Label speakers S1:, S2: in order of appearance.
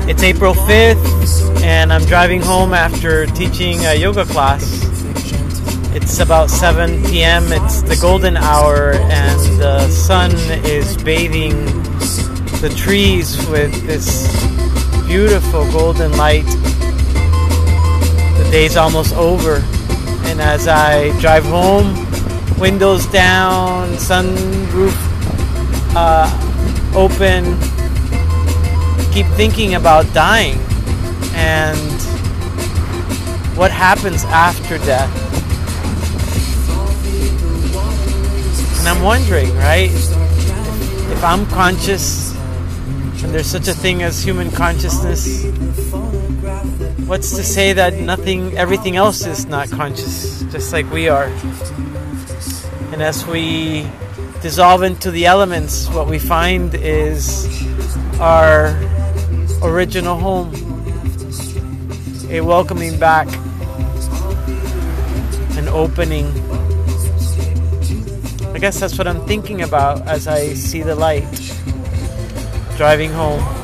S1: It's April 5th, and I'm driving home after teaching a yoga class. It's about 7 p.m. It's the golden hour, and the sun is bathing the trees with this beautiful golden light. The day's almost over, and as I drive home, windows down, sunroof open, keep thinking about dying and what happens after death. And I'm wondering, right, if I'm conscious and there's such a thing as human consciousness, what's to say that everything else is not conscious, just like we are? And as we dissolve into the elements, what we find is our original home, a welcoming back, an opening. I guess that's what I'm thinking about as I see the light driving home.